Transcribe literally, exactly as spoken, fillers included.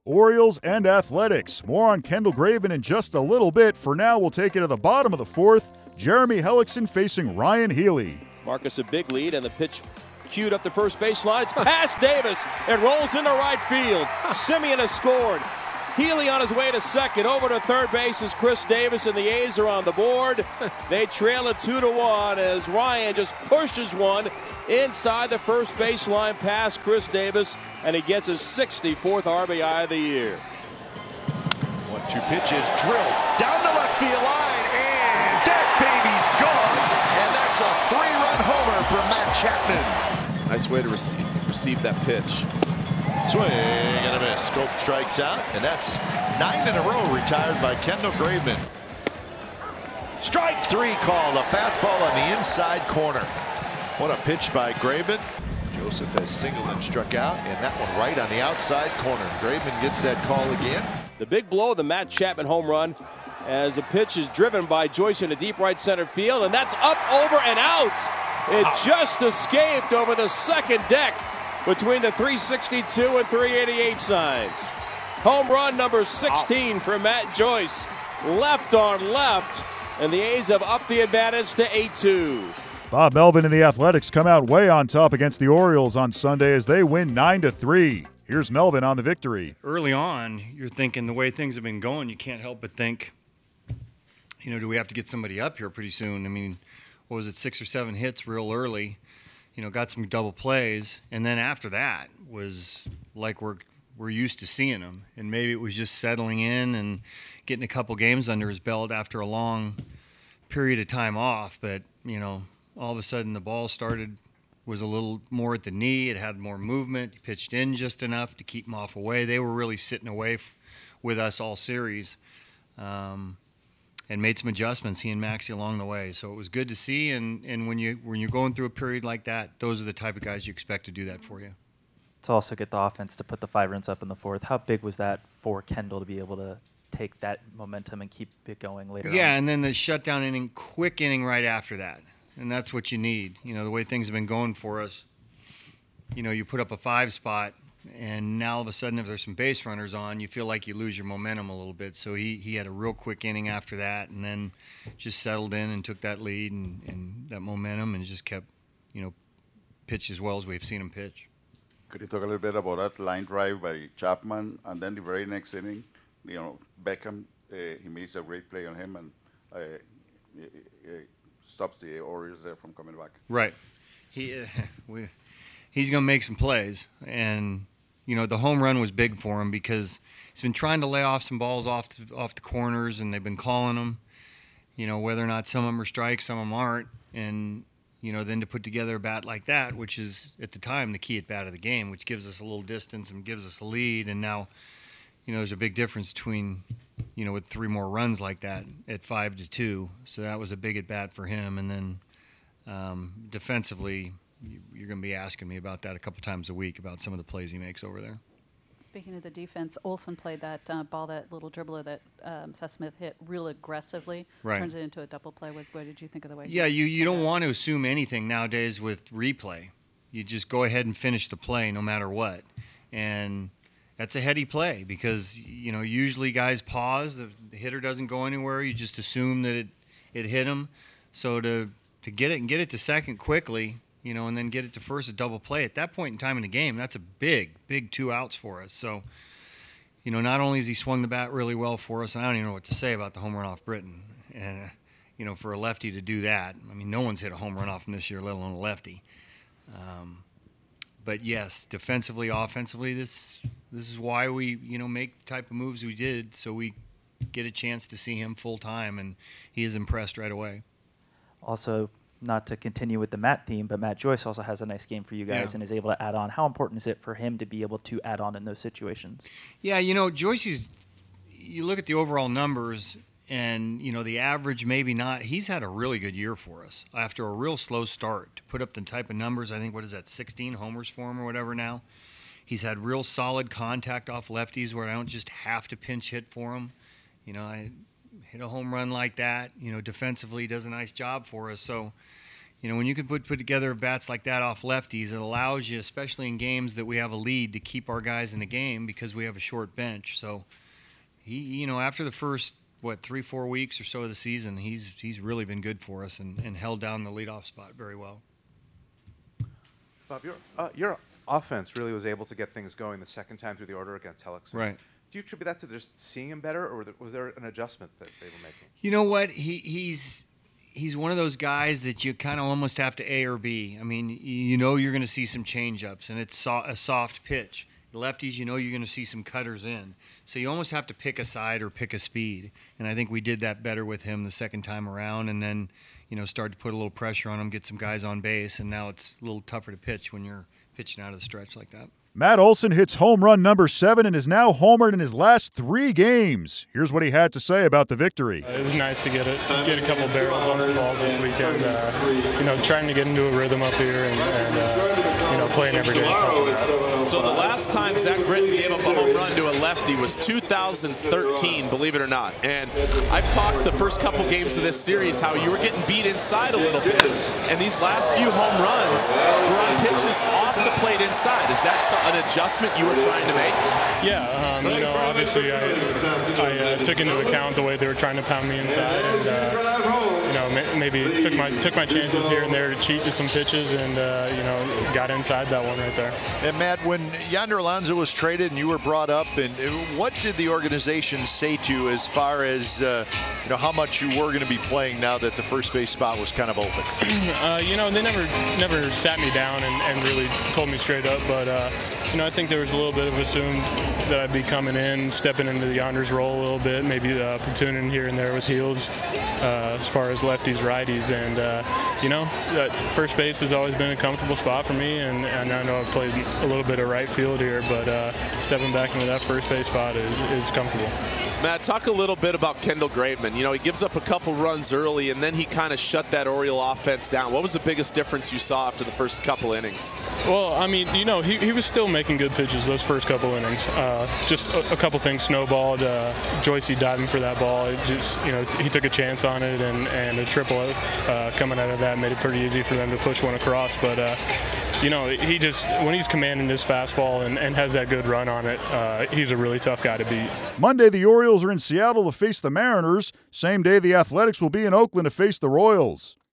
Orioles and Athletics. More on Kendall Graveman in just a little bit. For now, we'll take it to the bottom of the fourth. Jeremy Hellickson facing Ryan Healy. Marcus a big lead, and the pitch queued up the first baseline. It's past Davis. It rolls into right field. Simeon has scored. Healy on his way to second. Over to third base is Chris Davis, and the A's are on the board. They trail it two to one as Ryan just pushes one inside the first baseline past Chris Davis, and he gets his sixty-fourth R B I of the year. One two pitches drilled down the left field line, and that baby's gone, and that's a three-run homer for Matt Chapman. Nice way to receive, receive that pitch. Swing and a miss. Scope strikes out, and that's nine in a row retired by Kendall Graveman. Strike three call, the fastball on the inside corner. What a pitch by Graveman. Joseph has singled and struck out, and that one right on the outside corner. Graveman gets that call again. The big blow, the Matt Chapman home run, as the pitch is driven by Joyce into deep right center field, and that's up, over, and out. It just escaped over the second deck between the three sixty-two and three eighty-eight signs. Home run number sixteen for Matt Joyce. Left on left, and the A's have upped the advantage to eight two. Bob Melvin and the Athletics come out way on top against the Orioles on Sunday as they win nine to three. Here's Melvin on the victory. Early on, you're thinking the way things have been going, you can't help but think, you know, do we have to get somebody up here pretty soon? I mean, what was it, six or seven hits real early? You know, got some double plays, and then after that was like we're we're used to seeing him, and maybe it was just settling in and getting a couple games under his belt after a long period of time off. But you know, all of a sudden the ball started was a little more at the knee. It had more movement. He pitched in just enough to keep him off away. They were really sitting away f- with us all series. Um, and made some adjustments, he and Maxie, along the way. So it was good to see, and, and when, you, when you're going through a period like that, those are the type of guys you expect to do that for you. To also get the offense to put the five runs up in the fourth, how big was that for Kendall to be able to take that momentum and keep it going later yeah, on? And then the shutdown inning, quick inning right after that, and that's what you need. You know, the way things have been going for us, you know, you put up a five spot, and now all of a sudden if there's some base runners on, you feel like you lose your momentum a little bit. So he, he had a real quick inning after that, and then just settled in and took that lead and, and that momentum and just kept, you know, pitched as well as we've seen him pitch. Could you talk a little bit about that line drive by Chapman, and then the very next inning, you know, Beckham, uh, he makes a great play on him and uh, he, he stops the Orioles there from coming back. Right. He, uh, we, he's going to make some plays, and you know, the home run was big for him because he's been trying to lay off some balls off the, off the corners, and they've been calling them, you know, whether or not some of them are strikes, some of them aren't. And, you know, then to put together a bat like that, which is at the time the key at bat of the game, which gives us a little distance and gives us a lead. And now, you know, there's a big difference between, you know, with three more runs like that at five to two. So that was a big at bat for him. And then um, defensively, you're going to be asking me about that a couple times a week about some of the plays he makes over there. Speaking of the defense, Olsen played that uh, ball, that little dribbler that um, Seth Smith hit real aggressively. Right. Turns it into a double play. What, what did you think of the way? Yeah, you, you don't want to assume anything nowadays with replay. You just go ahead and finish the play no matter what. And that's a heady play because, you know, usually guys pause. If the hitter doesn't go anywhere, you just assume that it, it hit him. So to, to get it and get it to second quickly, you know, and then get it to first, a double play. At that point in time in the game, that's a big, big two outs for us. So, you know, not only has he swung the bat really well for us, and I don't even know what to say about the home run off Britton. And, uh, you know, for a lefty to do that, I mean, no one's hit a home run off him this year, let alone a lefty. Um, but, yes, defensively, offensively, this this is why we, you know, make the type of moves we did, so we get a chance to see him full time, and he is impressed right away. Also, not to continue with the Matt theme, but Matt Joyce also has a nice game for you guys yeah. and is able to add on. How important is it for him to be able to add on in those situations? Yeah, you know, Joyce's, you look at the overall numbers and, you know, the average maybe not. He's had a really good year for us after a real slow start to put up the type of numbers. I think, what is that, sixteen homers for him or whatever now. He's had real solid contact off lefties where I don't just have to pinch hit for him. You know, I hit a home run like that. You know, defensively does a nice job for us. So, you know, when you can put, put together bats like that off lefties, it allows you, especially in games that we have a lead, to keep our guys in the game because we have a short bench. So, he, you know, after the first, what, three, four weeks or so of the season, he's he's really been good for us and, and held down the leadoff spot very well. Bob, your, uh, your offense really was able to get things going the second time through the order against Hellickson. Right. Do you attribute that to just seeing him better, or was there an adjustment that they were making? You know what? He he's he's one of those guys that you kind of almost have to A or B. I mean, you know you're going to see some change-ups, and it's so, a soft pitch. Lefties, you know you're going to see some cutters in. So you almost have to pick a side or pick a speed. And I think we did that better with him the second time around, and then, you know, started to put a little pressure on him, get some guys on base, and now it's a little tougher to pitch when you're pitching out of the stretch like that. Matt Olson hits home run number seven and is now homered in his last three games. Here's what he had to say about the victory. Uh, it was nice to get it, get a couple barrels on some balls this weekend. Uh, you know, trying to get into a rhythm up here and, and uh, you know, playing every day. So the last time Zach Britton gave up a home run to a lefty was two thousand thirteen, believe it or not. And I've talked the first couple games of this series how you were getting beat inside a little bit, and these last few home runs were on pitches off the plate inside. Is that some an adjustment you were trying to make? Yeah, um, you know, obviously I, I uh, took into account the way they were trying to pound me inside, and uh, you know, maybe took my took my chances here and there to cheat to some pitches, and uh, you know, got inside that one right there. And Matt, when Yonder Alonso was traded and you were brought up, and what did the organization say to you as far as uh, you know how much you were going to be playing now that the first base spot was kind of open? uh, you know, they never never sat me down and, and really told me straight up, but. Uh, You know, I think there was a little bit of assumed that I'd be coming in, stepping into the Yonder's role a little bit, maybe uh, platooning here and there with heels uh, as far as lefties, righties. And, uh, you know, that first base has always been a comfortable spot for me, and, and I know I've played a little bit of right field here, but uh, stepping back into that first base spot is, is comfortable. Matt, talk a little bit about Kendall Graveman. You know, he gives up a couple runs early, and then he kind of shut that Oriole offense down. What was the biggest difference you saw after the first couple innings? Well, I mean, you know, he, he was still making good pitches those first couple innings. Uh, just a, a couple things snowballed. Uh, Joycey diving for that ball. It just, you know, he took a chance on it, and, and a triple uh, coming out of that made it pretty easy for them to push one across. But, uh, you know, he just, when he's commanding his fastball and, and has that good run on it, uh, he's a really tough guy to beat. Monday, the Orioles are in Seattle to face the Mariners. Same day, the Athletics will be in Oakland to face the Royals.